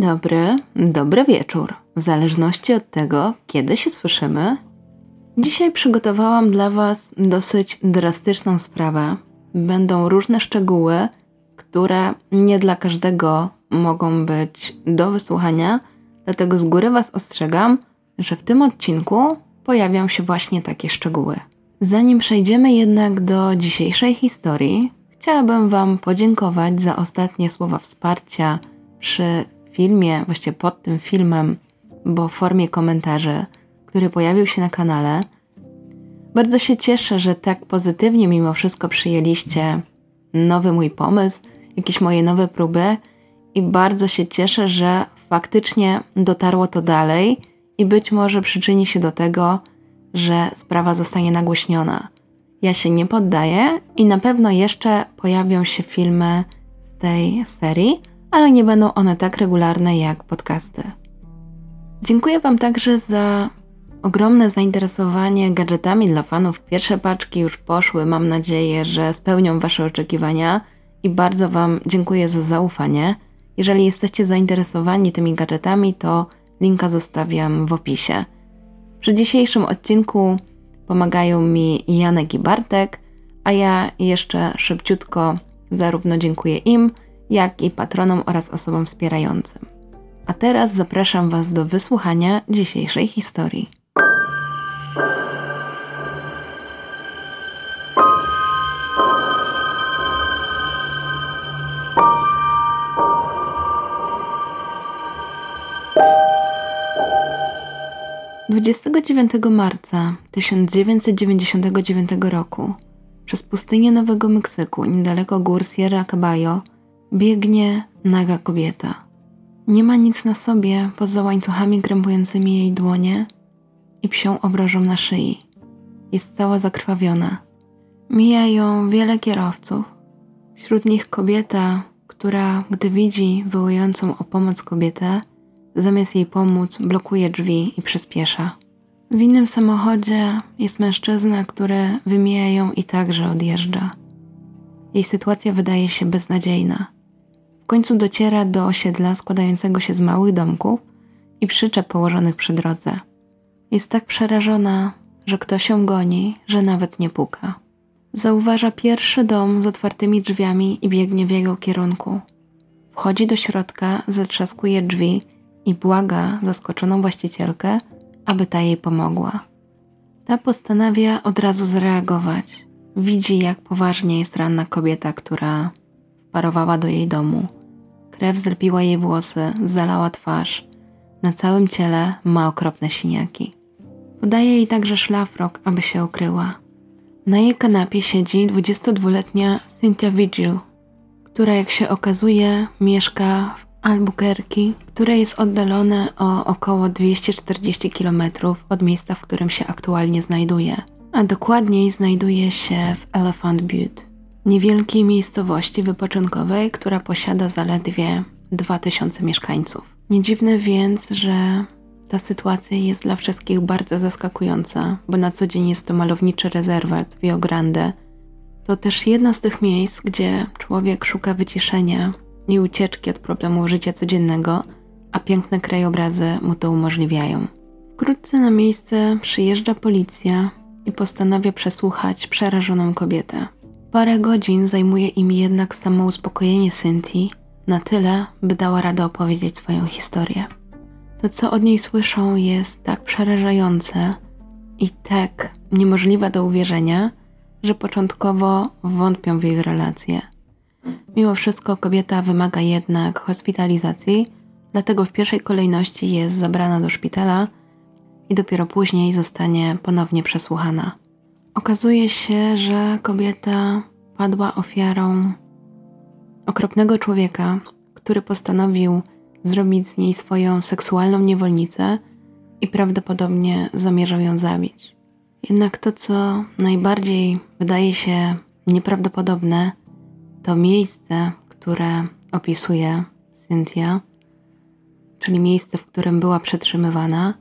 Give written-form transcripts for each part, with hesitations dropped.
dobry wieczór, w zależności od tego, kiedy się słyszymy. Dzisiaj przygotowałam dla Was dosyć drastyczną sprawę. Będą różne szczegóły, które nie dla każdego mogą być do wysłuchania, dlatego z góry Was ostrzegam, że w tym odcinku pojawią się właśnie takie szczegóły. Zanim przejdziemy jednak do dzisiejszej historii, chciałabym Wam podziękować za ostatnie słowa wsparcia przy filmie, właściwie pod tym filmem, bo w formie komentarzy, który pojawił się na kanale. Bardzo się cieszę, że tak pozytywnie mimo wszystko przyjęliście nowy mój pomysł, jakieś moje nowe próby i bardzo się cieszę, że faktycznie dotarło to dalej i być może przyczyni się do tego, że sprawa zostanie nagłośniona. Ja się nie poddaję i na pewno jeszcze pojawią się filmy z tej serii, ale nie będą one tak regularne jak podcasty. Dziękuję Wam także za ogromne zainteresowanie gadżetami dla fanów. Pierwsze paczki już poszły, mam nadzieję, że spełnią Wasze oczekiwania i bardzo Wam dziękuję za zaufanie. Jeżeli jesteście zainteresowani tymi gadżetami, to linka zostawiam w opisie. Przy dzisiejszym odcinku pomagają mi Janek i Bartek, a ja jeszcze szybciutko zarówno dziękuję im, jak i patronom oraz osobom wspierającym. A teraz zapraszam Was do wysłuchania dzisiejszej historii. Dwudziestego 9 marca 1999 roku przez pustynię Nowego Meksyku, niedaleko gór Sierra Caballo, biegnie naga kobieta. Nie ma nic na sobie poza łańcuchami krępującymi jej dłonie i psią obrożą na szyi. Jest cała zakrwawiona. Mija ją wiele kierowców. Wśród nich kobieta, która, gdy widzi wołującą o pomoc kobietę, zamiast jej pomóc, blokuje drzwi i przyspiesza. W innym samochodzie jest mężczyzna, który wymija ją i także odjeżdża. Jej sytuacja wydaje się beznadziejna. W końcu dociera do osiedla składającego się z małych domków i przyczep położonych przy drodze. Jest tak przerażona, że ktoś ją goni, że nawet nie puka. Zauważa pierwszy dom z otwartymi drzwiami i biegnie w jego kierunku. Wchodzi do środka, zatrzaskuje drzwi i błaga zaskoczoną właścicielkę, aby ta jej pomogła. Ta postanawia od razu zareagować. Widzi, jak poważnie jest ranna kobieta, która wparowała do jej domu. Krew zlepiła jej włosy, zalała twarz. Na całym ciele ma okropne siniaki. Podaje jej także szlafrok, aby się ukryła. Na jej kanapie siedzi 22-letnia Cynthia Vigil, która, jak się okazuje, mieszka w Albuquerque, które jest oddalone o około 240 km od miejsca, w którym się aktualnie znajduje. A dokładniej znajduje się w Elephant Butte, niewielkiej miejscowości wypoczynkowej, która posiada zaledwie 2000 mieszkańców. Nie dziwne więc, że ta sytuacja jest dla wszystkich bardzo zaskakująca, bo na co dzień jest to malowniczy rezerwat w Rio Grande. To też jedno z tych miejsc, gdzie człowiek szuka wyciszenia i ucieczki od problemów życia codziennego, a piękne krajobrazy mu to umożliwiają. Wkrótce na miejsce przyjeżdża policja i postanawia przesłuchać przerażoną kobietę. Parę godzin zajmuje im jednak samo uspokojenie Cynthii, na tyle, by dała radę opowiedzieć swoją historię. To, co od niej słyszą, jest tak przerażające i tak niemożliwe do uwierzenia, że początkowo wątpią w jej relacje. Mimo wszystko kobieta wymaga jednak hospitalizacji, dlatego w pierwszej kolejności jest zabrana do szpitala i dopiero później zostanie ponownie przesłuchana. Okazuje się, że kobieta padła ofiarą okropnego człowieka, który postanowił zrobić z niej swoją seksualną niewolnicę i prawdopodobnie zamierzał ją zabić. Jednak to, co najbardziej wydaje się nieprawdopodobne, to miejsce, które opisuje Cynthia, czyli miejsce, w którym była przetrzymywana,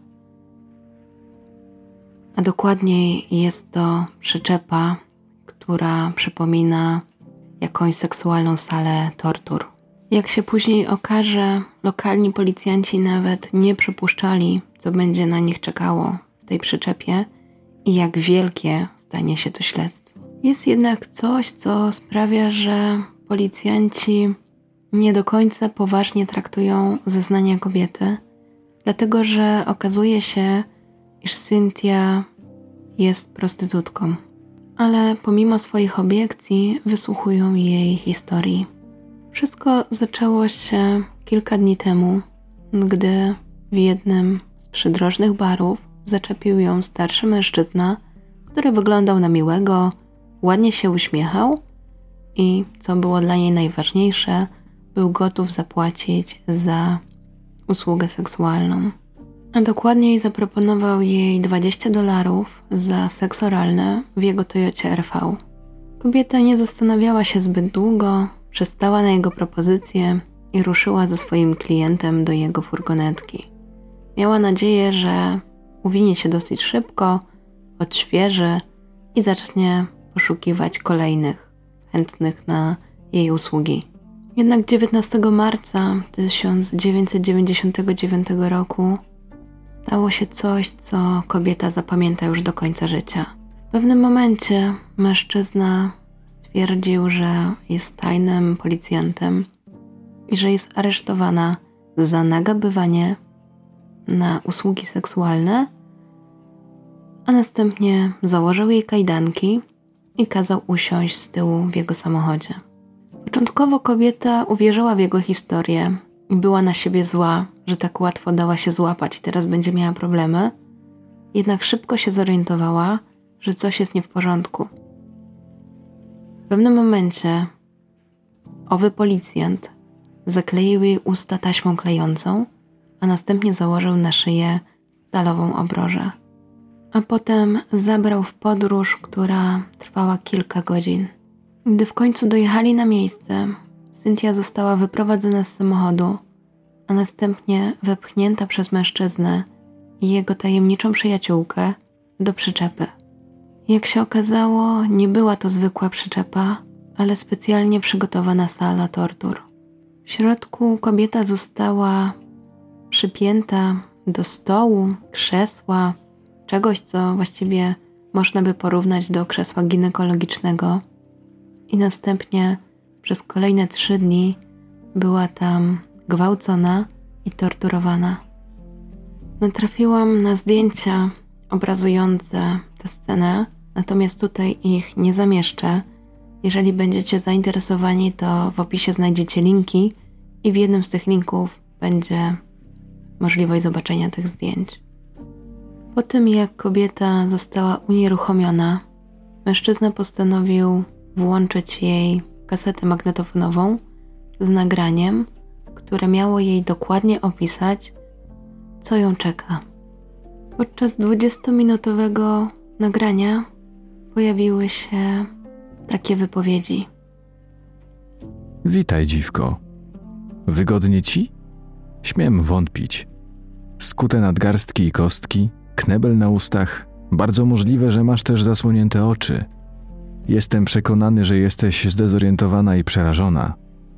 a dokładniej jest to przyczepa, która przypomina jakąś seksualną salę tortur. Jak się później okaże, lokalni policjanci nawet nie przypuszczali, co będzie na nich czekało w tej przyczepie i jak wielkie stanie się to śledztwo. Jest jednak coś, co sprawia, że policjanci nie do końca poważnie traktują zeznania kobiety, dlatego że okazuje się, iż Cynthia jest prostytutką. Ale pomimo swoich obiekcji wysłuchują jej historii. Wszystko zaczęło się kilka dni temu, gdy w jednym z przydrożnych barów zaczepił ją starszy mężczyzna, który wyglądał na miłego, ładnie się uśmiechał i, co było dla niej najważniejsze, był gotów zapłacić za usługę seksualną. A dokładniej zaproponował jej $20 za seks oralny w jego Toyocie RV. Kobieta nie zastanawiała się zbyt długo, przystała na jego propozycję i ruszyła ze swoim klientem do jego furgonetki. Miała nadzieję, że uwinie się dosyć szybko, odświeży i zacznie poszukiwać kolejnych chętnych na jej usługi. Jednak 19 marca 1999 roku stało się coś, co kobieta zapamięta już do końca życia. W pewnym momencie mężczyzna stwierdził, że jest tajnym policjantem i że jest aresztowana za nagabywanie na usługi seksualne, a następnie założył jej kajdanki i kazał usiąść z tyłu w jego samochodzie. Początkowo kobieta uwierzyła w jego historię i była na siebie zła, że tak łatwo dała się złapać i teraz będzie miała problemy. Jednak szybko się zorientowała, że coś jest nie w porządku. W pewnym momencie owy policjant zakleił jej usta taśmą klejącą, a następnie założył na szyję stalową obrożę. A potem zabrał w podróż, która trwała kilka godzin. Gdy w końcu dojechali na miejsce, Cynthia została wyprowadzona z samochodu, a następnie wepchnięta przez mężczyznę i jego tajemniczą przyjaciółkę do przyczepy. Jak się okazało, nie była to zwykła przyczepa, ale specjalnie przygotowana sala tortur. W środku kobieta została przypięta do stołu, krzesła, czegoś, co właściwie można by porównać do krzesła ginekologicznego. I następnie przez kolejne 3 dni była tam gwałcona i torturowana. Natrafiłam na zdjęcia obrazujące tę scenę, natomiast tutaj ich nie zamieszczę. Jeżeli będziecie zainteresowani, to w opisie znajdziecie linki i w jednym z tych linków będzie możliwość zobaczenia tych zdjęć. Po tym, jak kobieta została unieruchomiona, mężczyzna postanowił włączyć jej kasetę magnetofonową z nagraniem, które miało jej dokładnie opisać, co ją czeka. Podczas 20-minutowego nagrania pojawiły się takie wypowiedzi. Witaj, dziwko. Wygodnie ci? Śmiem wątpić. Skute nadgarstki i kostki, knebel na ustach. Bardzo możliwe, że masz też zasłonięte oczy. Jestem przekonany, że jesteś zdezorientowana i przerażona.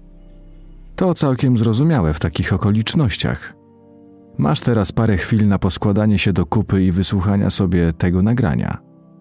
To całkiem zrozumiałe w takich okolicznościach. Masz teraz parę chwil na poskładanie się do kupy i wysłuchania sobie tego nagrania.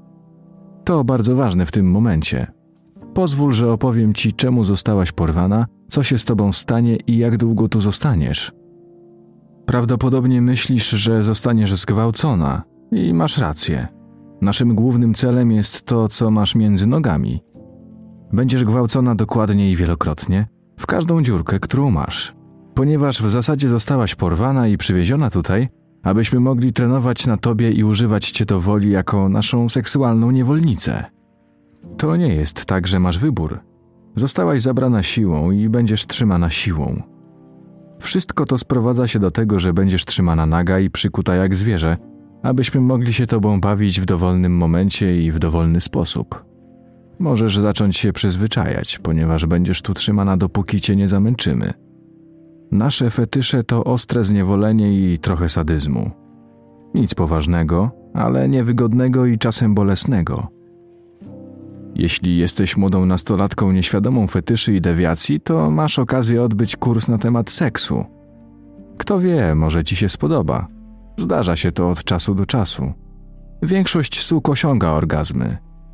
To bardzo ważne w tym momencie. Pozwól, że opowiem ci, czemu zostałaś porwana, co się z tobą stanie i jak długo tu zostaniesz. Prawdopodobnie myślisz, że zostaniesz zgwałcona i masz rację. Naszym głównym celem jest to, co masz między nogami. Będziesz gwałcona dokładnie i wielokrotnie, w każdą dziurkę, którą masz. Ponieważ w zasadzie zostałaś porwana i przywieziona tutaj, abyśmy mogli trenować na tobie i używać cię do woli jako naszą seksualną niewolnicę. To nie jest tak, że masz wybór. Zostałaś zabrana siłą i będziesz trzymana siłą. Wszystko to sprowadza się do tego, że będziesz trzymana naga i przykuta jak zwierzę, abyśmy mogli się tobą bawić w dowolnym momencie i w dowolny sposób. Możesz zacząć się przyzwyczajać, ponieważ będziesz tu trzymana, dopóki cię nie zamęczymy. Nasze fetysze to ostre zniewolenie i trochę sadyzmu. Nic poważnego, ale niewygodnego i czasem bolesnego. Jeśli jesteś młodą nastolatką nieświadomą fetyszy i dewiacji, to masz okazję odbyć kurs na temat seksu. Kto wie, może ci się spodoba. Zdarza się to od czasu do czasu. Większość suk osiąga orgazmy.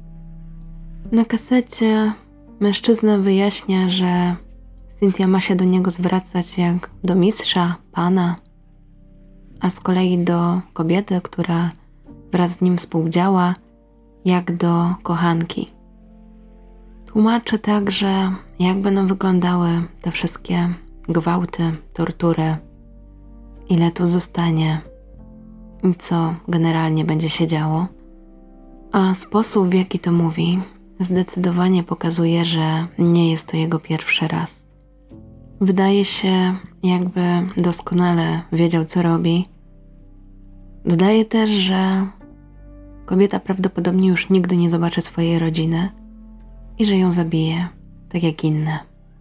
Na kasecie mężczyzna wyjaśnia, że Cynthia ma się do niego zwracać jak do mistrza, pana, a z kolei do kobiety, która wraz z nim współdziała, jak do kochanki. Tłumaczy także, jak będą wyglądały te wszystkie gwałty, tortury, ile tu zostanie i co generalnie będzie się działo. A sposób, w jaki to mówi, zdecydowanie pokazuje, że nie jest to jego pierwszy raz. Wydaje się, jakby doskonale wiedział, co robi. Dodaje też, że kobieta prawdopodobnie już nigdy nie zobaczy swojej rodziny i że ją zabije, tak jak inne.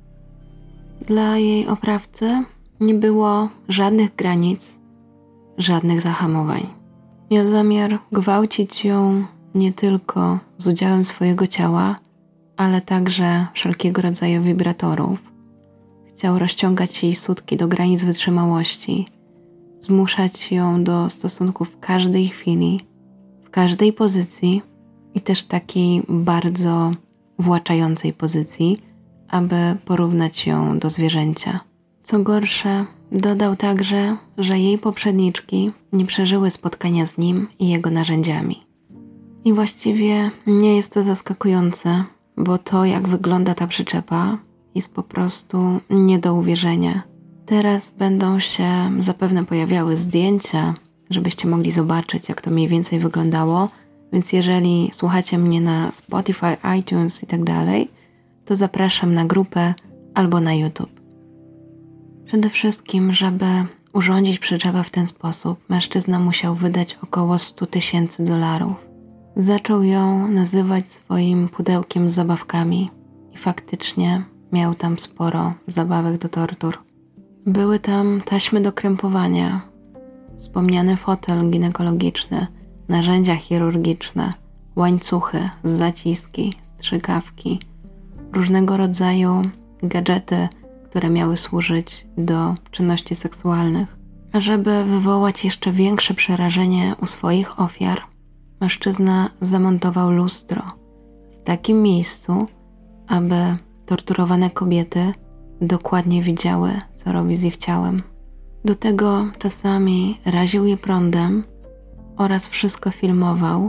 Dla jej oprawcy nie było żadnych granic, żadnych zahamowań. Miał zamiar gwałcić ją nie tylko z udziałem swojego ciała, ale także wszelkiego rodzaju wibratorów. Chciał rozciągać jej sutki do granic wytrzymałości, zmuszać ją do stosunków w każdej chwili, w każdej pozycji i też takiej bardzo właczającej pozycji, aby porównać ją do zwierzęcia. Co gorsze, dodał także, że jej poprzedniczki nie przeżyły spotkania z nim i jego narzędziami. I właściwie nie jest to zaskakujące, bo to, jak wygląda ta przyczepa, jest po prostu nie do uwierzenia. Teraz będą się zapewne pojawiały zdjęcia, żebyście mogli zobaczyć, jak to mniej więcej wyglądało, więc jeżeli słuchacie mnie na Spotify, iTunes i tak dalej, to zapraszam na grupę albo na YouTube. Przede wszystkim, żeby urządzić przyczepę w ten sposób, mężczyzna musiał wydać około $100,000. Zaczął ją nazywać swoim pudełkiem z zabawkami i faktycznie miał tam sporo zabawek do tortur. Były tam taśmy do krępowania, wspomniany fotel ginekologiczny, narzędzia chirurgiczne, łańcuchy, zaciski, strzykawki, różnego rodzaju gadżety, które miały służyć do czynności seksualnych. A żeby wywołać jeszcze większe przerażenie u swoich ofiar, mężczyzna zamontował lustro w takim miejscu, aby torturowane kobiety dokładnie widziały, co robi z ich ciałem. Do tego czasami raził je prądem oraz wszystko filmował,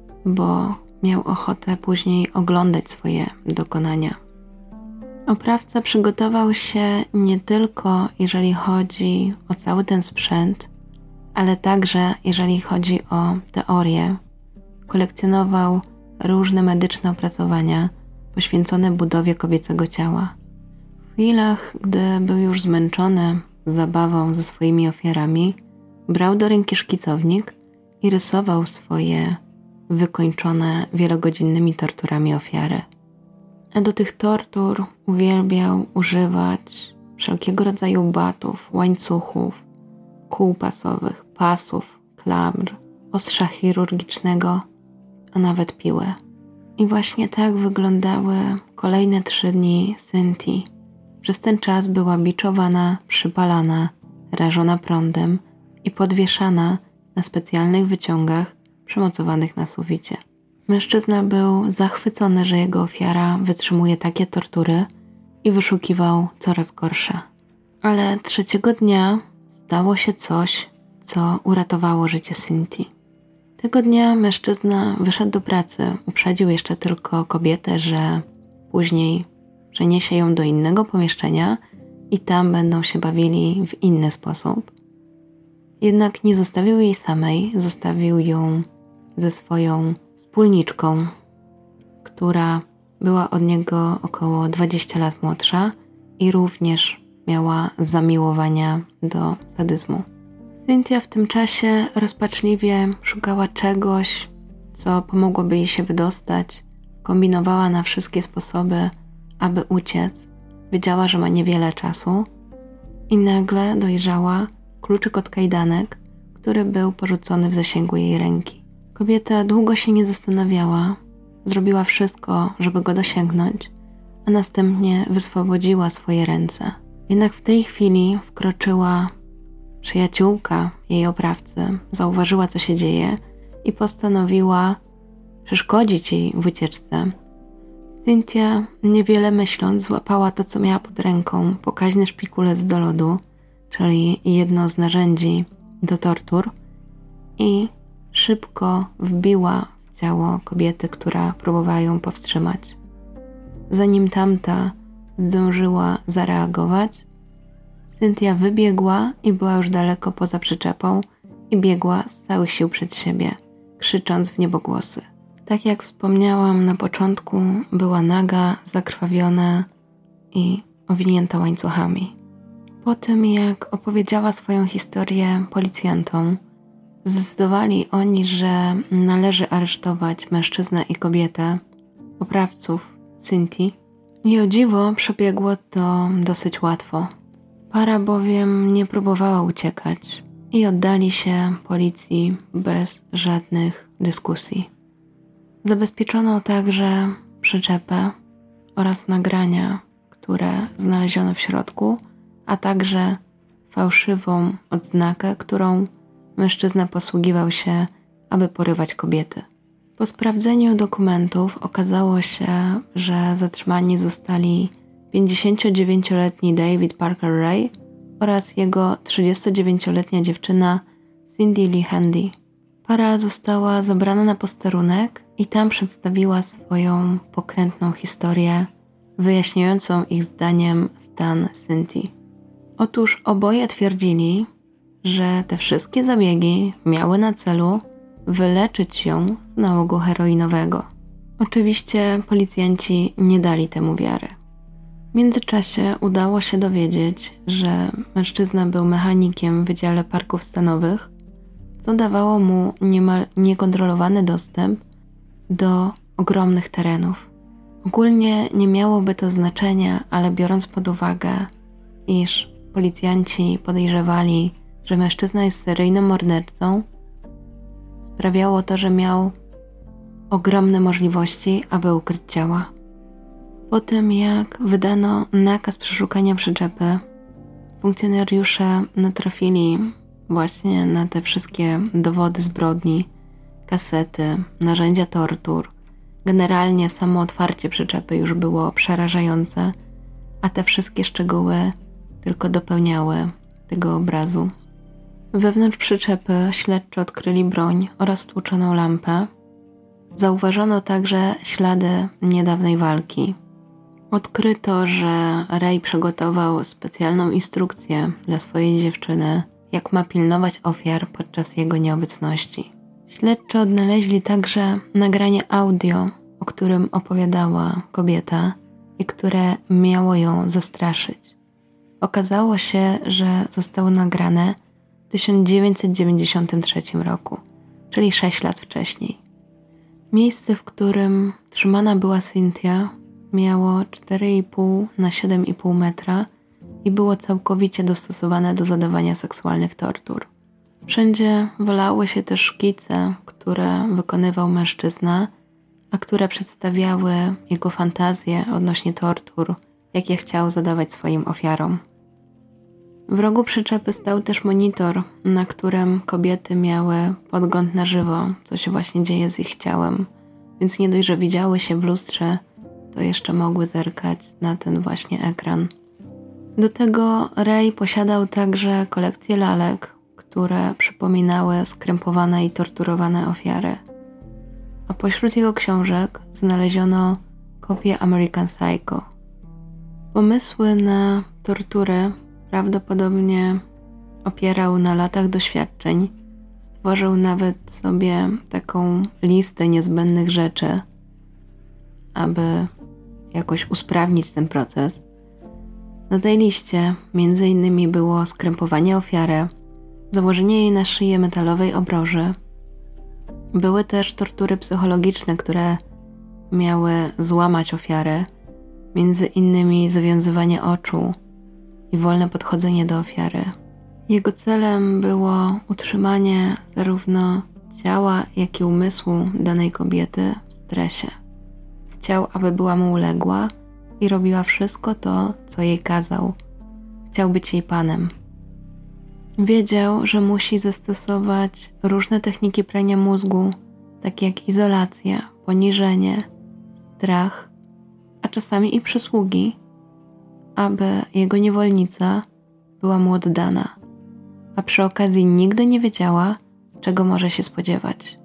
bo miał ochotę później oglądać swoje dokonania. Oprawca przygotował się nie tylko jeżeli chodzi o cały ten sprzęt, ale także jeżeli chodzi o teorię. Kolekcjonował różne medyczne opracowania poświęcone budowie kobiecego ciała. W chwilach, gdy był już zmęczony zabawą ze swoimi ofiarami, brał do ręki szkicownik i rysował swoje wykończone wielogodzinnymi torturami ofiary. A do tych tortur uwielbiał używać wszelkiego rodzaju batów, łańcuchów, kół pasowych, pasów, klamr, ostrza chirurgicznego, a nawet piły. I właśnie tak wyglądały kolejne 3 dni Cynthii. Przez ten czas była biczowana, przypalana, rażona prądem i podwieszana na specjalnych wyciągach przymocowanych na suficie. Mężczyzna był zachwycony, że jego ofiara wytrzymuje takie tortury i wyszukiwał coraz gorsze. Ale 3 dnia stało się coś, co uratowało życie Cynthii. Tego dnia mężczyzna wyszedł do pracy, uprzedził jeszcze tylko kobietę, że później przeniesie ją do innego pomieszczenia i tam będą się bawili w inny sposób. Jednak nie zostawił jej samej, zostawił ją ze swoją wspólniczką, która była od niego około 20 lat młodsza i również miała zamiłowania do sadyzmu. Cynthia w tym czasie rozpaczliwie szukała czegoś, co pomogłoby jej się wydostać. Kombinowała na wszystkie sposoby, aby uciec. Wiedziała, że ma niewiele czasu i nagle dojrzała kluczyk od kajdanek, który był porzucony w zasięgu jej ręki. Kobieta długo się nie zastanawiała, zrobiła wszystko, żeby go dosięgnąć, a następnie wyswobodziła swoje ręce. Jednak w tej chwili wkroczyła przyjaciółka jej oprawcy, zauważyła, co się dzieje i postanowiła przeszkodzić jej w ucieczce. Cynthia, niewiele myśląc, złapała to, co miała pod ręką, pokaźny szpikulec do lodu, czyli jedno z narzędzi do tortur, i szybko wbiła w ciało kobiety, która próbowała ją powstrzymać. Zanim tamta zdążyła zareagować, Cynthia wybiegła i była już daleko poza przyczepą i biegła z całych sił przed siebie, krzycząc w niebogłosy. Tak jak wspomniałam na początku, była naga, zakrwawiona i owinięta łańcuchami. Po tym, jak opowiedziała swoją historię policjantom, zdecydowali oni, że należy aresztować mężczyznę i kobietę, oprawców Cynthii, i o dziwo przebiegło to dosyć łatwo. Para bowiem nie próbowała uciekać i oddali się policji bez żadnych dyskusji. Zabezpieczono także przyczepę oraz nagrania, które znaleziono w środku, a także fałszywą odznakę, którą mężczyzna posługiwał się, aby porywać kobiety. Po sprawdzeniu dokumentów okazało się, że zatrzymani zostali 59-letni David Parker Ray oraz jego 39-letnia dziewczyna Cindy Lee Handy. Para została zabrana na posterunek i tam przedstawiła swoją pokrętną historię, wyjaśniającą ich zdaniem stan Cynthii. Otóż oboje twierdzili, że te wszystkie zabiegi miały na celu wyleczyć ją z nałogu heroinowego. Oczywiście policjanci nie dali temu wiary. W międzyczasie udało się dowiedzieć, że mężczyzna był mechanikiem w Wydziale Parków Stanowych, co dawało mu niemal niekontrolowany dostęp do ogromnych terenów. Ogólnie nie miałoby to znaczenia, ale biorąc pod uwagę, iż policjanci podejrzewali, że mężczyzna jest seryjnym mordercą, sprawiało to, że miał ogromne możliwości, aby ukryć ciała. Po tym, jak wydano nakaz przeszukania przyczepy, funkcjonariusze natrafili właśnie na te wszystkie dowody zbrodni, kasety, narzędzia tortur. Generalnie samo otwarcie przyczepy już było przerażające, a te wszystkie szczegóły tylko dopełniały tego obrazu. Wewnątrz przyczepy śledczy odkryli broń oraz tłuczoną lampę. Zauważono także ślady niedawnej walki. Odkryto, że Ray przygotował specjalną instrukcję dla swojej dziewczyny, jak ma pilnować ofiar podczas jego nieobecności. Śledczy odnaleźli także nagranie audio, o którym opowiadała kobieta i które miało ją zastraszyć. Okazało się, że zostało nagrane w 1993 roku, czyli 6 lat wcześniej. Miejsce, w którym trzymana była Cynthia, miało 4,5 na 7,5 metra i było całkowicie dostosowane do zadawania seksualnych tortur. Wszędzie walały się też szkice, które wykonywał mężczyzna, a które przedstawiały jego fantazje odnośnie tortur, jakie chciał zadawać swoim ofiarom. W rogu przyczepy stał też monitor, na którym kobiety miały podgląd na żywo, co się właśnie dzieje z ich ciałem, więc nie dość, że widziały się w lustrze, to jeszcze mogły zerkać na ten właśnie ekran. Do tego Ray posiadał także kolekcję lalek, które przypominały skrępowane i torturowane ofiary. A pośród jego książek znaleziono kopię American Psycho. Pomysły na tortury prawdopodobnie opierał na latach doświadczeń. Stworzył nawet sobie taką listę niezbędnych rzeczy, aby jakoś usprawnić ten proces. Na tej liście między innymi było skrępowanie ofiary, założenie jej na szyję metalowej obroży. Były też tortury psychologiczne, które miały złamać ofiarę, między innymi zawiązywanie oczu i wolne podchodzenie do ofiary. Jego celem było utrzymanie zarówno ciała, jak i umysłu danej kobiety w stresie. Chciał, aby była mu uległa i robiła wszystko to, co jej kazał. Chciał być jej panem. Wiedział, że musi zastosować różne techniki prania mózgu, takie jak izolacja, poniżenie, strach, a czasami i przysługi, aby jego niewolnica była mu oddana, a przy okazji nigdy nie wiedziała, czego może się spodziewać.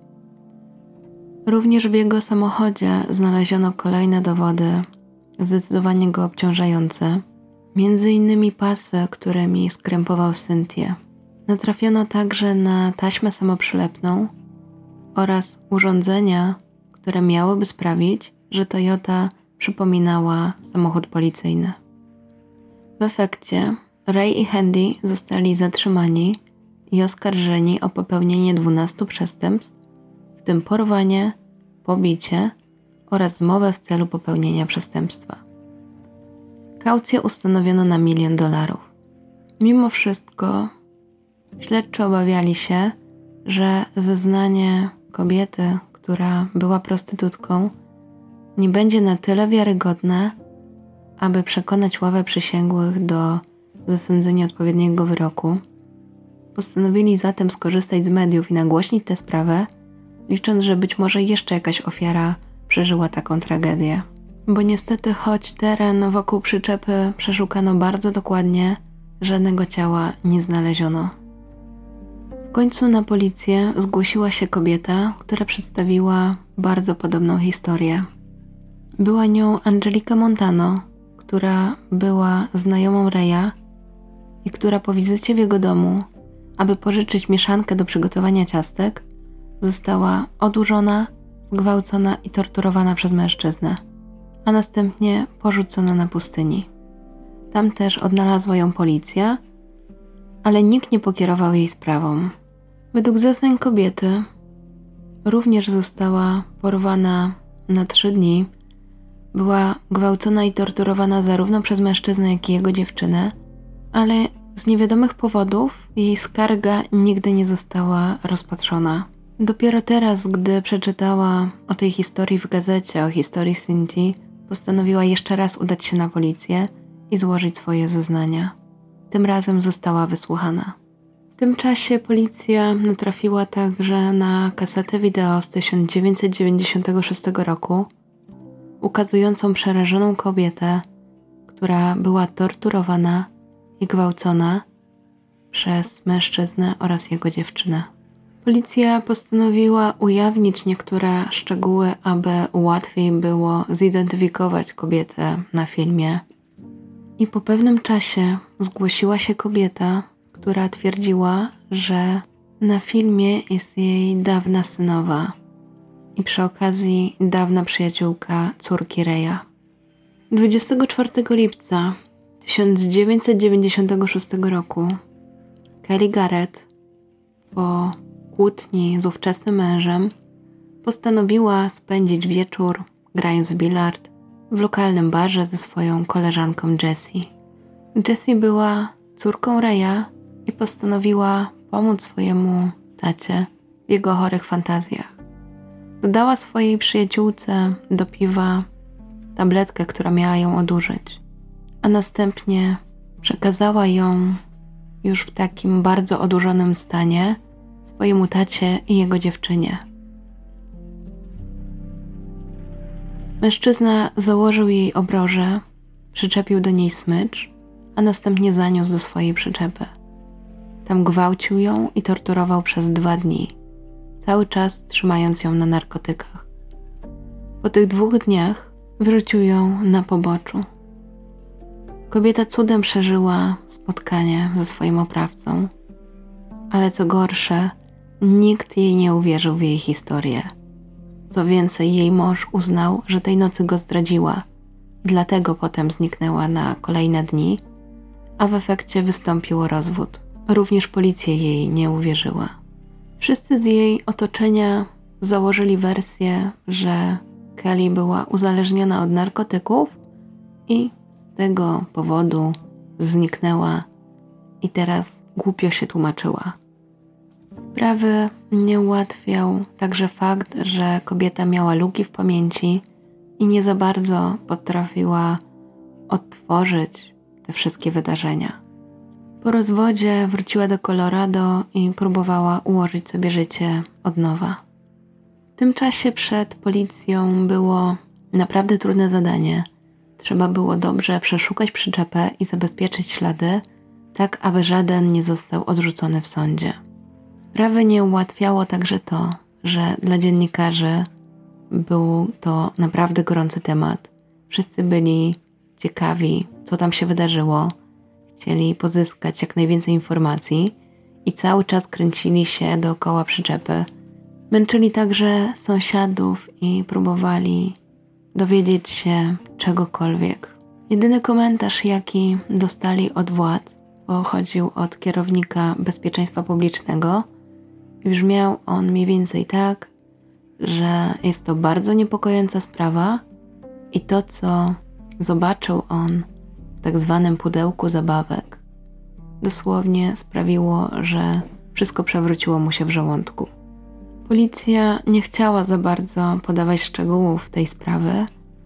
Również w jego samochodzie znaleziono kolejne dowody, zdecydowanie go obciążające, między innymi pasy, którymi skrępował Cynthię. Natrafiono także na taśmę samoprzylepną oraz urządzenia, które miałyby sprawić, że Toyota przypominała samochód policyjny. W efekcie Ray i Handy zostali zatrzymani i oskarżeni o popełnienie 12 przestępstw, w tym porwanie, pobicie oraz zmowę w celu popełnienia przestępstwa. Kaucję ustanowiono na $1 milion. Mimo wszystko śledczy obawiali się, że zeznanie kobiety, która była prostytutką, nie będzie na tyle wiarygodne, aby przekonać ławę przysięgłych do zasądzenia odpowiedniego wyroku. Postanowili zatem skorzystać z mediów i nagłośnić tę sprawę, licząc, że być może jeszcze jakaś ofiara przeżyła taką tragedię. Bo niestety, choć teren wokół przyczepy przeszukano bardzo dokładnie, żadnego ciała nie znaleziono. W końcu na policję zgłosiła się kobieta, która przedstawiła bardzo podobną historię. Była nią Angelica Montano, która była znajomą Raya i która po wizycie w jego domu, aby pożyczyć mieszankę do przygotowania ciastek, została odurzona, zgwałcona i torturowana przez mężczyznę, a następnie porzucona na pustyni. Tam też odnalazła ją policja, ale nikt nie pokierował jej sprawą. Według zeznań kobiety również została porwana na 3 dni, była gwałcona i torturowana zarówno przez mężczyznę, jak i jego dziewczynę, ale z niewiadomych powodów jej skarga nigdy nie została rozpatrzona. Dopiero teraz, gdy przeczytała o tej historii w gazecie, o historii Cynthii, postanowiła jeszcze raz udać się na policję i złożyć swoje zeznania. Tym razem została wysłuchana. W tym czasie policja natrafiła także na kasetę wideo z 1996 roku, ukazującą przerażoną kobietę, która była torturowana i gwałcona przez mężczyznę oraz jego dziewczynę. Policja postanowiła ujawnić niektóre szczegóły, aby łatwiej było zidentyfikować kobietę na filmie. I po pewnym czasie zgłosiła się kobieta, która twierdziła, że na filmie jest jej dawna synowa i przy okazji dawna przyjaciółka córki Raya. 24 lipca 1996 roku Kelly Garrett po kłótni z ówczesnym mężem postanowiła spędzić wieczór grając w bilard w lokalnym barze ze swoją koleżanką Jessie. Jessie była córką Raya i postanowiła pomóc swojemu tacie w jego chorych fantazjach. Dodała swojej przyjaciółce do piwa tabletkę, która miała ją odurzyć, a następnie przekazała ją już w takim bardzo odurzonym stanie swojemu tacie i jego dziewczynie. Mężczyzna założył jej obroże, przyczepił do niej smycz, a następnie zaniósł do swojej przyczepy. Tam gwałcił ją i torturował przez 2 dni, cały czas trzymając ją na narkotykach. Po tych 2 dniach wyrzucił ją na poboczu. Kobieta cudem przeżyła spotkanie ze swoim oprawcą, ale co gorsze, nikt jej nie uwierzył w jej historię. Co więcej, jej mąż uznał, że tej nocy go zdradziła, dlatego potem zniknęła na kolejne dni, a w efekcie wystąpił o rozwód. Również policja jej nie uwierzyła. Wszyscy z jej otoczenia założyli wersję, że Kelly była uzależniona od narkotyków i z tego powodu zniknęła i teraz głupio się tłumaczyła. Sprawy nie ułatwiał także fakt, że kobieta miała luki w pamięci i nie za bardzo potrafiła odtworzyć te wszystkie wydarzenia. Po rozwodzie wróciła do Colorado i próbowała ułożyć sobie życie od nowa. W tym czasie przed policją było naprawdę trudne zadanie. Trzeba było dobrze przeszukać przyczepę i zabezpieczyć ślady, tak aby żaden nie został odrzucony w sądzie. Sprawy nie ułatwiało także to, że dla dziennikarzy był to naprawdę gorący temat. Wszyscy byli ciekawi, co tam się wydarzyło, chcieli pozyskać jak najwięcej informacji i cały czas kręcili się dookoła przyczepy. Męczyli także sąsiadów i próbowali dowiedzieć się czegokolwiek. Jedyny komentarz, jaki dostali od władz, pochodził od kierownika bezpieczeństwa publicznego i brzmiał on mniej więcej tak, że jest to bardzo niepokojąca sprawa i to, co zobaczył on w tak zwanym pudełku zabawek, dosłownie sprawiło, że wszystko przewróciło mu się w żołądku. Policja nie chciała za bardzo podawać szczegółów tej sprawy,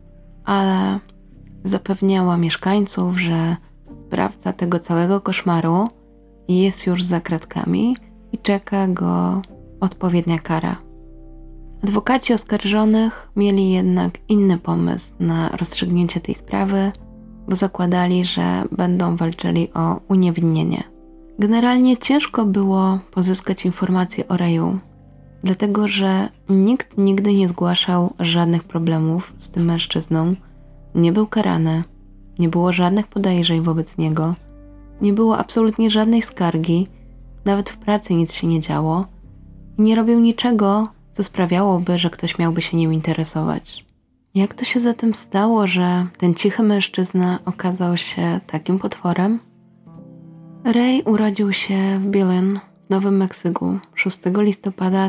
ale zapewniała mieszkańców, że sprawca tego całego koszmaru jest już za kratkami i czeka go odpowiednia kara. Adwokaci oskarżonych mieli jednak inny pomysł na rozstrzygnięcie tej sprawy, bo zakładali, że będą walczyli o uniewinnienie. Generalnie ciężko było pozyskać informacje o Rayu, dlatego że nikt nigdy nie zgłaszał żadnych problemów z tym mężczyzną, nie był karany, nie było żadnych podejrzeń wobec niego, nie było absolutnie żadnej skargi, nawet w pracy nic się nie działo i nie robił niczego, co sprawiałoby, że ktoś miałby się nim interesować. Jak to się zatem stało, że ten cichy mężczyzna okazał się takim potworem? Ray urodził się w Belen w Nowym Meksyku 6 listopada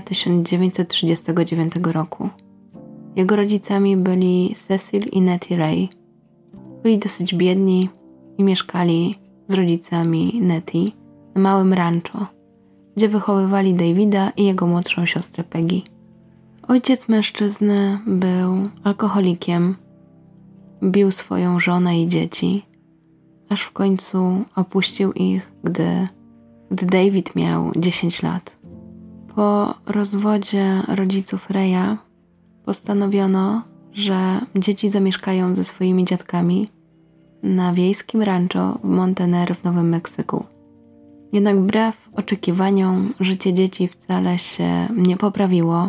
1939 roku. Jego rodzicami byli Cecil i Nettie Ray. Byli dosyć biedni i mieszkali z rodzicami Nettie na małym rancho, gdzie wychowywali Davida i jego młodszą siostrę Peggy. Ojciec mężczyzny był alkoholikiem, bił swoją żonę i dzieci, aż w końcu opuścił ich, gdy David miał 10 lat. Po rozwodzie rodziców Raya postanowiono, że dzieci zamieszkają ze swoimi dziadkami na wiejskim rancho w Montaner w Nowym Meksyku. Jednak wbrew oczekiwaniom życie dzieci wcale się nie poprawiło,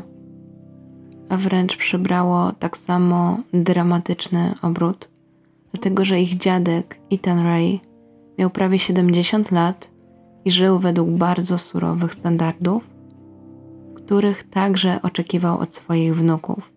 a wręcz przybrało tak samo dramatyczny obrót, dlatego że ich dziadek Ethan Ray miał prawie 70 lat i żył według bardzo surowych standardów, których także oczekiwał od swoich wnuków.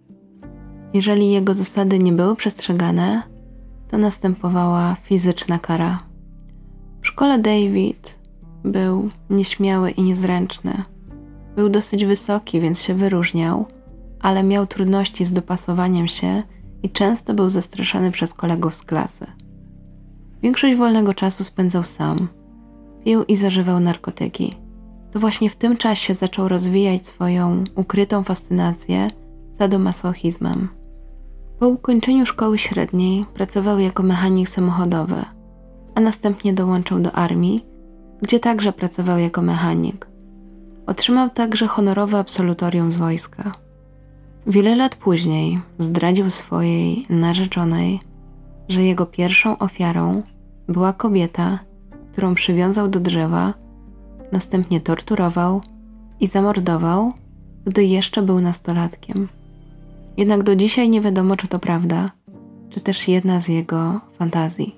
Jeżeli jego zasady nie były przestrzegane, to następowała fizyczna kara. W szkole David był nieśmiały i niezręczny. Był dosyć wysoki, więc się wyróżniał, ale miał trudności z dopasowaniem się i często był zastraszany przez kolegów z klasy. Większość wolnego czasu spędzał sam. Pił i zażywał narkotyki. To właśnie w tym czasie zaczął rozwijać swoją ukrytą fascynację sadomasochizmem. Po ukończeniu szkoły średniej pracował jako mechanik samochodowy, a następnie dołączył do armii, gdzie także pracował jako mechanik. Otrzymał także honorowe absolutorium z wojska. Wiele lat później zdradził swojej narzeczonej, że jego pierwszą ofiarą była kobieta, którą przywiązał do drzewa, następnie torturował i zamordował, gdy jeszcze był nastolatkiem. Jednak do dzisiaj nie wiadomo, czy to prawda, czy też jedna z jego fantazji.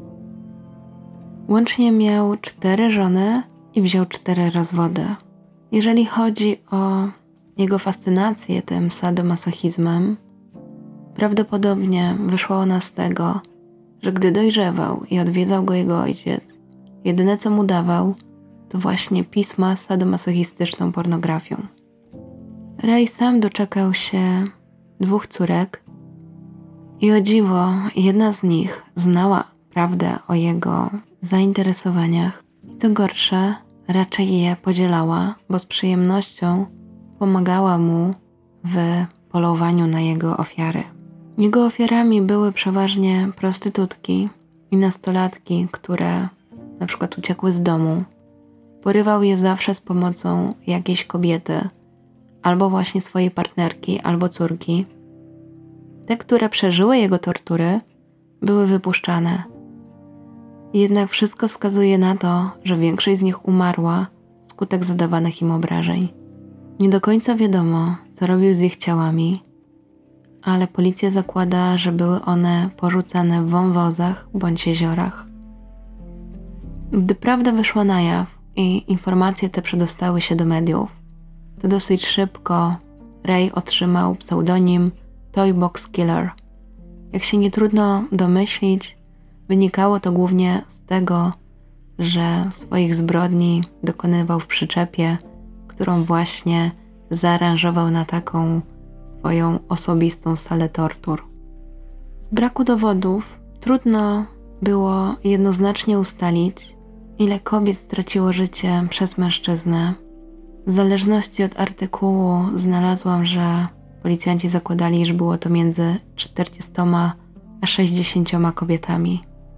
Łącznie miał 4 żony i wziął 4 rozwody. Jeżeli chodzi o jego fascynację tym sadomasochizmem, prawdopodobnie wyszła ona z tego, że gdy dojrzewał i odwiedzał go jego ojciec, jedyne co mu dawał, to właśnie pisma z sadomasochistyczną pornografią. Ray sam doczekał się 2 córek i o dziwo jedna z nich znała prawdę o jego zainteresowaniach i co gorsze, raczej je podzielała, bo z przyjemnością pomagała mu w polowaniu na jego ofiary. Jego ofiarami były przeważnie prostytutki i nastolatki, które na przykład uciekły z domu. Porywał je zawsze z pomocą jakiejś kobiety, albo właśnie swojej partnerki, albo córki. Te, które przeżyły jego tortury, były wypuszczane. Jednak wszystko wskazuje na to, że większość z nich umarła wskutek zadawanych im obrażeń. Nie do końca wiadomo, co robił z ich ciałami, ale policja zakłada, że były one porzucane w wąwozach bądź jeziorach. Gdy prawda wyszła na jaw i informacje te przedostały się do mediów, to dosyć szybko Ray otrzymał pseudonim Toy Box Killer. Jak się nie trudno domyślić, wynikało to głównie z tego, że swoich zbrodni dokonywał w przyczepie, którą właśnie zaaranżował na taką swoją osobistą salę tortur. Z braku dowodów trudno było jednoznacznie ustalić, ile kobiet straciło życie przez mężczyznę. W zależności od artykułu znalazłam, że policjanci zakładali, iż było to między 40 a 60 kobietami.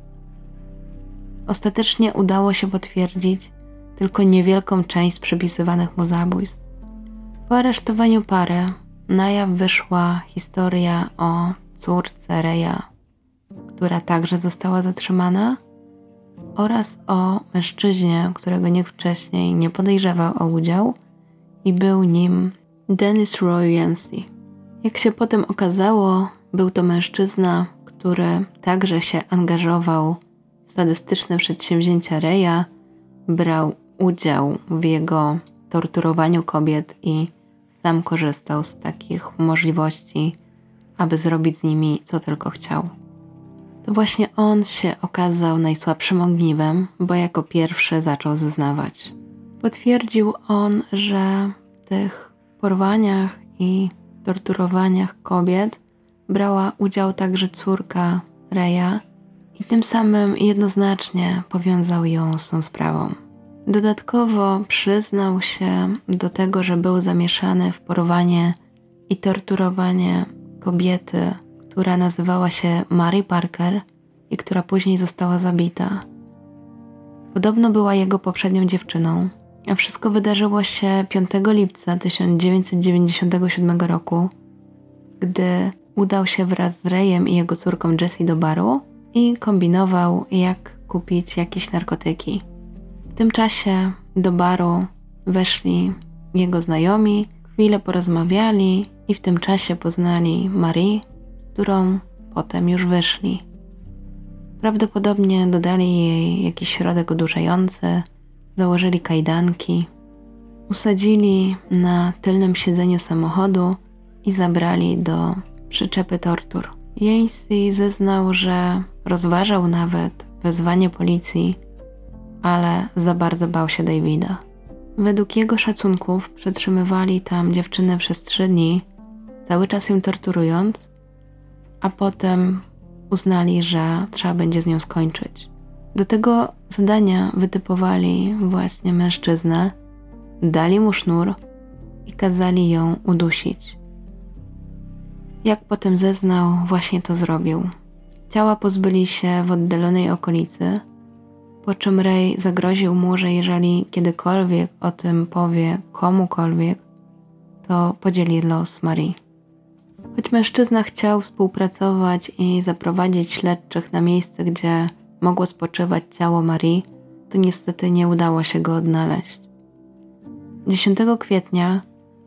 Ostatecznie udało się potwierdzić tylko niewielką część z przypisywanych mu zabójstw. Po aresztowaniu pary na jaw wyszła historia o córce Raya, która także została zatrzymana, oraz o mężczyźnie, którego nikt wcześniej nie podejrzewał o udział i był nim Dennis Roy Yancey. Jak się potem okazało, był to mężczyzna, który także się angażował w sadystyczne przedsięwzięcia Raya, brał udział w jego torturowaniu kobiet i sam korzystał z takich możliwości, aby zrobić z nimi co tylko chciał. To właśnie on się okazał najsłabszym ogniwem, bo jako pierwszy zaczął zeznawać. Potwierdził on, że w tych porwaniach i torturowaniach kobiet brała udział także córka Raya i tym samym jednoznacznie powiązał ją z tą sprawą. Dodatkowo przyznał się do tego, że był zamieszany w porwanie i torturowanie kobiety, która nazywała się Mary Parker i która później została zabita. Podobno była jego poprzednią dziewczyną, a wszystko wydarzyło się 5 lipca 1997 roku, gdy udał się wraz z Rayem i jego córką Jessie do baru i kombinował, jak kupić jakieś narkotyki. W tym czasie do baru weszli jego znajomi, chwilę porozmawiali i w tym czasie poznali Marie, z którą potem już wyszli. Prawdopodobnie dodali jej jakiś środek odurzający, założyli kajdanki, usadzili na tylnym siedzeniu samochodu i zabrali do przyczepy tortur. Yancey zeznał, że rozważał nawet wezwanie policji, ale za bardzo bał się Davida. Według jego szacunków przetrzymywali tam dziewczynę przez 3 dni, cały czas ją torturując, a potem uznali, że trzeba będzie z nią skończyć. Do tego zadania wytypowali właśnie mężczyznę, dali mu sznur i kazali ją udusić. Jak potem zeznał, właśnie to zrobił. Ciała pozbyli się w oddalonej okolicy, po czym Ray zagroził mu, że jeżeli kiedykolwiek o tym powie komukolwiek, to podzieli los Marie. Choć mężczyzna chciał współpracować i zaprowadzić śledczych na miejsce, gdzie mogło spoczywać ciało Marie, to niestety nie udało się go odnaleźć. 10 kwietnia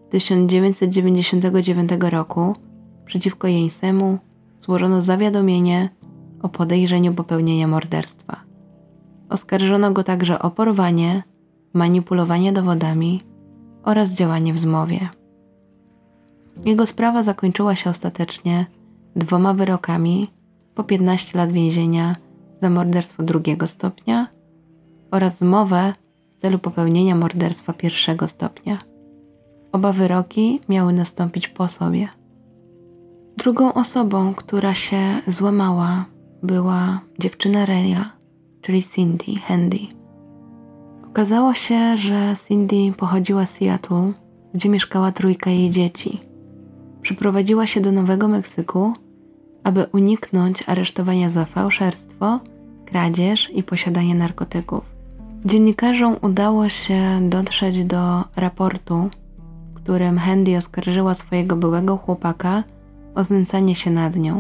1999 roku przeciwko Yancey'emu złożono zawiadomienie o podejrzeniu popełnienia morderstwa. Oskarżono go także o porwanie, manipulowanie dowodami oraz działanie w zmowie. Jego sprawa zakończyła się ostatecznie 2 wyrokami po 15 lat więzienia za morderstwo 2 stopnia oraz zmowę w celu popełnienia morderstwa 1 stopnia. Oba wyroki miały nastąpić po sobie. Drugą osobą, która się złamała, była dziewczyna Raya, czyli Cindy Handy. Okazało się, że Cindy pochodziła z Seattle, gdzie mieszkała 3 jej dzieci. Przyprowadziła się do Nowego Meksyku aby uniknąć aresztowania za fałszerstwo, kradzież i posiadanie narkotyków. Dziennikarzom udało się dotrzeć do raportu, w którym Handy oskarżyła swojego byłego chłopaka o znęcanie się nad nią.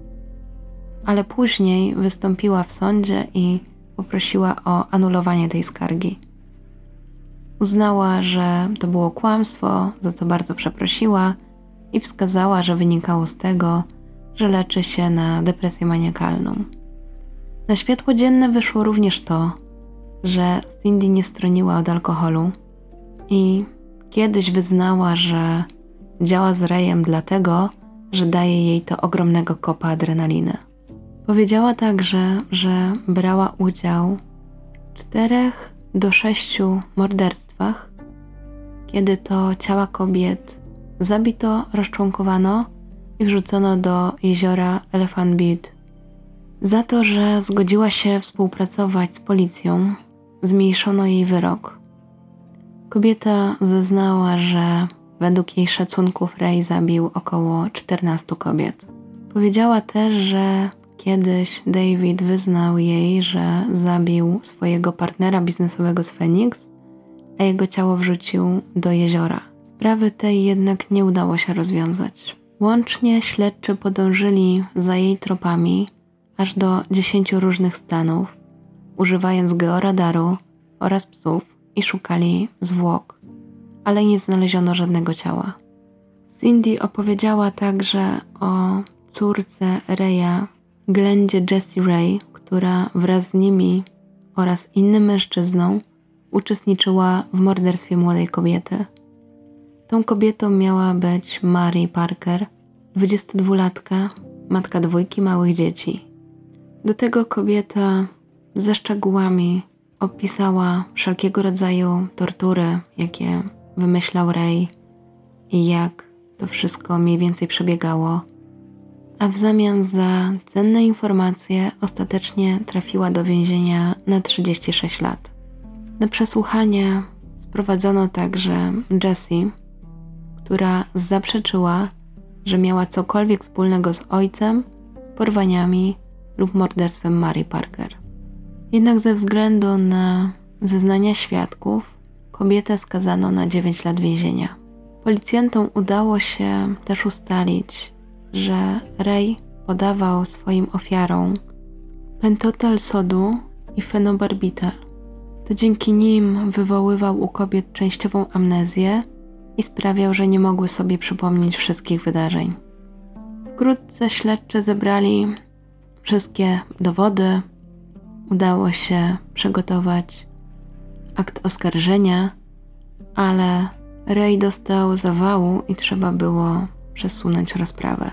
Ale później wystąpiła w sądzie i poprosiła o anulowanie tej skargi. Uznała, że to było kłamstwo, za co bardzo przeprosiła i wskazała, że wynikało z tego, że leczy się na depresję maniakalną. Na światło dzienne wyszło również to, że Cindy nie stroniła od alkoholu i kiedyś wyznała, że działa z Rayem dlatego, że daje jej to ogromnego kopa adrenaliny. Powiedziała także, że brała udział w 4 do 6 morderstwach, kiedy to ciała kobiet zabito, rozczłonkowano i wrzucono do jeziora Elephant Butte. Za to, że zgodziła się współpracować z policją, zmniejszono jej wyrok. Kobieta zeznała, że według jej szacunków Ray zabił około 14 kobiet. Powiedziała też, że kiedyś David wyznał jej, że zabił swojego partnera biznesowego z Phoenix, a jego ciało wrzucił do jeziora. Sprawy tej jednak nie udało się rozwiązać. Łącznie śledczy podążyli za jej tropami aż do 10 różnych stanów, używając georadaru oraz psów i szukali zwłok, ale nie znaleziono żadnego ciała. Cindy opowiedziała także o córce Raya, Glendzie Jessie Ray, która wraz z nimi oraz innym mężczyzną uczestniczyła w morderstwie młodej kobiety. Tą kobietą miała być Mary Parker, 22-latka, matka 2 małych dzieci. Do tego kobieta ze szczegółami opisała wszelkiego rodzaju tortury, jakie wymyślał Ray i jak to wszystko mniej więcej przebiegało, a w zamian za cenne informacje ostatecznie trafiła do więzienia na 36 lat. Na przesłuchanie sprowadzono także Jessie, która zaprzeczyła, że miała cokolwiek wspólnego z ojcem, porwaniami lub morderstwem Mary Parker. Jednak ze względu na zeznania świadków kobietę skazano na 9 lat więzienia. Policjantom udało się też ustalić, że Ray podawał swoim ofiarom pentotal sodu i fenobarbital. To dzięki nim wywoływał u kobiet częściową amnezję i sprawiał, że nie mogły sobie przypomnieć wszystkich wydarzeń. Wkrótce śledczy zebrali wszystkie dowody, udało się przygotować akt oskarżenia, ale Ray dostał zawału i trzeba było przesunąć rozprawę.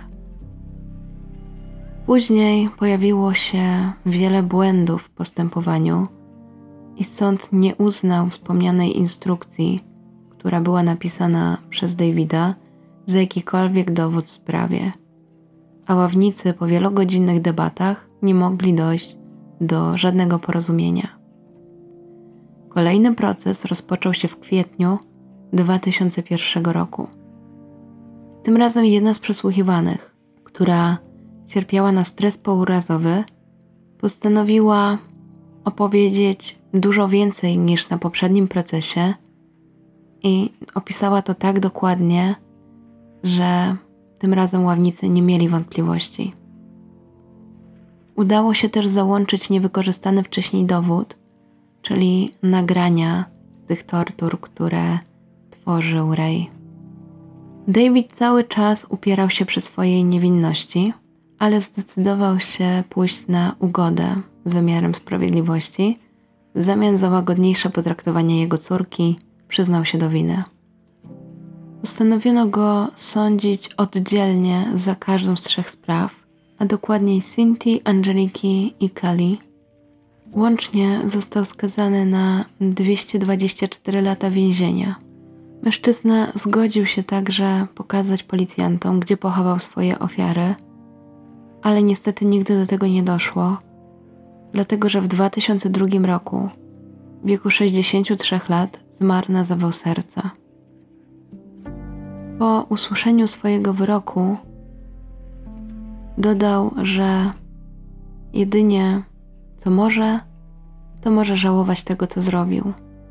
Później pojawiło się wiele błędów w postępowaniu i sąd nie uznał wspomnianej instrukcji, która była napisana przez Davida, za jakikolwiek dowód w sprawie, a ławnicy po wielogodzinnych debatach nie mogli dojść do żadnego porozumienia. Kolejny proces rozpoczął się w kwietniu 2001 roku. Tym razem jedna z przesłuchiwanych, która cierpiała na stres pourazowy, postanowiła opowiedzieć dużo więcej niż na poprzednim procesie i opisała to tak dokładnie, że tym razem ławnicy nie mieli wątpliwości. Udało się też załączyć niewykorzystany wcześniej dowód, czyli nagrania z tych tortur, które tworzył Ray. David cały czas upierał się przy swojej niewinności, ale zdecydował się pójść na ugodę z wymiarem sprawiedliwości. W zamian za łagodniejsze potraktowanie jego córki przyznał się do winy. Postanowiono go sądzić oddzielnie za każdą z 3 spraw, a dokładniej Cynthii, Angeliki i Kelly. Łącznie został skazany na 224 lata więzienia. Mężczyzna zgodził się także pokazać policjantom, gdzie pochował swoje ofiary, ale niestety nigdy do tego nie doszło, dlatego że w 2002 roku, w wieku 63 lat, zmarł na zawał serca. Po usłyszeniu swojego wyroku Dodał, że jedynie co może, to może żałować tego, co zrobił.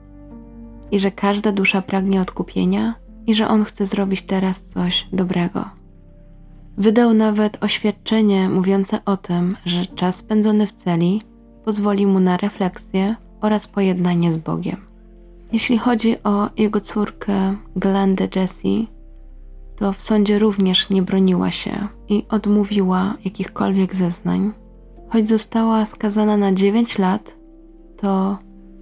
I że każda dusza pragnie odkupienia i że on chce zrobić teraz coś dobrego. Wydał nawet oświadczenie mówiące o tym, że czas spędzony w celi pozwoli mu na refleksję oraz pojednanie z Bogiem. Jeśli chodzi o jego córkę Glendę Jessie, to w sądzie również nie broniła się i odmówiła jakichkolwiek zeznań. Choć została skazana na 9 lat, to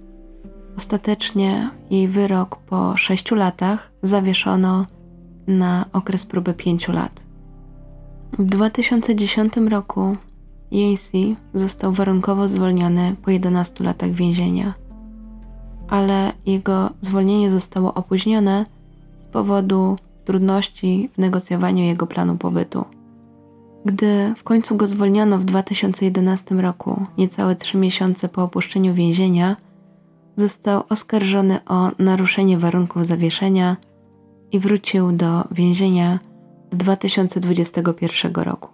ostatecznie jej wyrok po 6 latach zawieszono na okres próby 5 lat. W 2010 roku Yancey został warunkowo zwolniony po 11 latach więzienia, ale jego zwolnienie zostało opóźnione z powodu trudności w negocjowaniu jego planu pobytu. Gdy w końcu go zwolniono w 2011 roku, niecałe 3 miesiące po opuszczeniu więzienia, został oskarżony o naruszenie warunków zawieszenia i wrócił do więzienia do 2021 roku.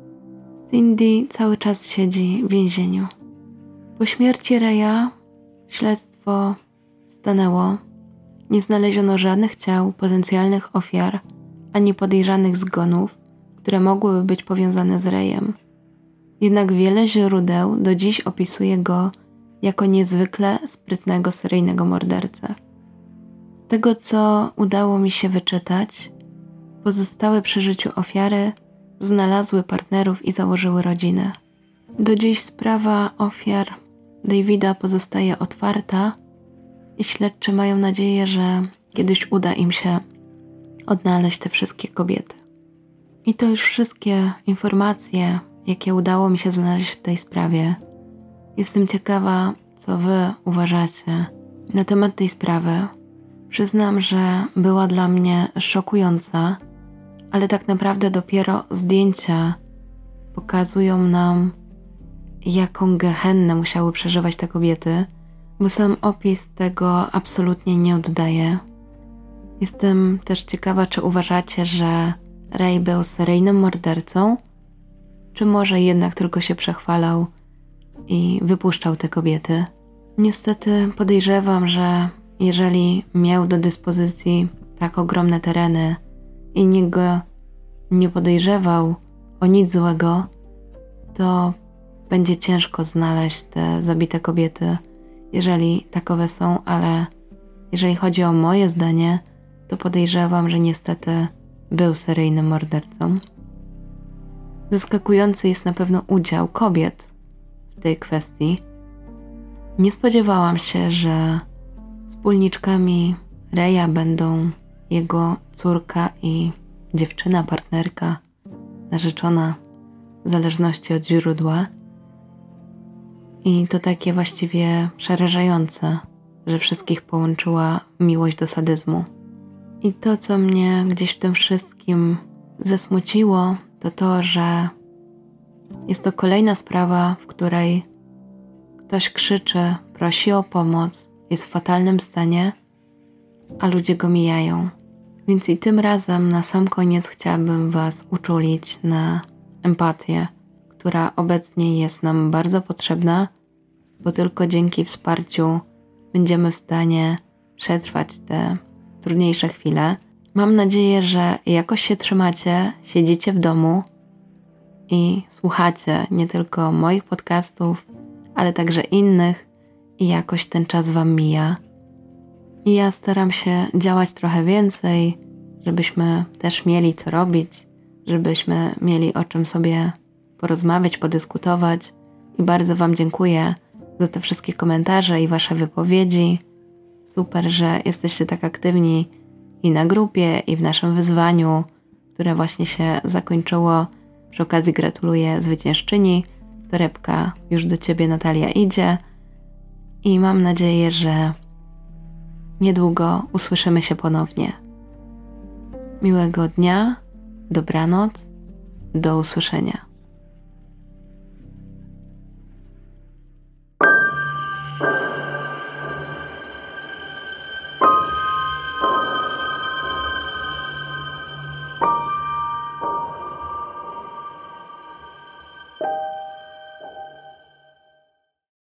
Cindy cały czas siedzi w więzieniu. Po śmierci Raya śledztwo stanęło. Nie znaleziono żadnych ciał, potencjalnych ofiar, ani podejrzanych zgonów, które mogłyby być powiązane z Rayem. Jednak wiele źródeł do dziś opisuje go jako niezwykle sprytnego seryjnego mordercę. Z tego, co udało mi się wyczytać, pozostałe przy życiu ofiary znalazły partnerów i założyły rodzinę. Do dziś sprawa ofiar Davida pozostaje otwarta i śledczy mają nadzieję, że kiedyś uda im się odnaleźć te wszystkie kobiety. I to już wszystkie informacje, jakie udało mi się znaleźć w tej sprawie. Jestem ciekawa, co wy uważacie na temat tej sprawy. Przyznam, że była dla mnie szokująca, ale tak naprawdę dopiero zdjęcia pokazują nam, jaką gehennę musiały przeżywać te kobiety, bo sam opis tego absolutnie nie oddaje. Jestem też ciekawa, czy uważacie, że Ray był seryjnym mordercą, czy może jednak tylko się przechwalał i wypuszczał te kobiety. Niestety podejrzewam, że jeżeli miał do dyspozycji tak ogromne tereny i nikt go nie podejrzewał o nic złego, to będzie ciężko znaleźć te zabite kobiety, jeżeli takowe są, ale jeżeli chodzi o moje zdanie, to podejrzewam, że niestety był seryjnym mordercą. Zaskakujący jest na pewno udział kobiet w tej kwestii. Nie spodziewałam się, że wspólniczkami Raya będą jego córka i dziewczyna, partnerka, narzeczona, w zależności od źródła. I to takie właściwie przerażające, że wszystkich połączyła miłość do sadyzmu. I to, co mnie gdzieś w tym wszystkim zasmuciło, to to, że jest to kolejna sprawa, w której ktoś krzyczy, prosi o pomoc, jest w fatalnym stanie, a ludzie go mijają. Więc i tym razem na sam koniec chciałabym was uczulić na empatię, która obecnie jest nam bardzo potrzebna, bo tylko dzięki wsparciu będziemy w stanie przetrwać te trudniejsze chwile. Mam nadzieję, że jakoś się trzymacie, siedzicie w domu i słuchacie nie tylko moich podcastów, ale także innych i jakoś ten czas wam mija. I ja staram się działać trochę więcej, żebyśmy też mieli co robić, żebyśmy mieli o czym sobie porozmawiać, podyskutować i bardzo wam dziękuję za te wszystkie komentarze i wasze wypowiedzi. Super, że jesteście tak aktywni i na grupie, i w naszym wyzwaniu, które właśnie się zakończyło. Przy okazji gratuluję zwyciężczyni. Torebka już do ciebie, Natalia, idzie. I mam nadzieję, że niedługo usłyszymy się ponownie. Miłego dnia, dobranoc, do usłyszenia.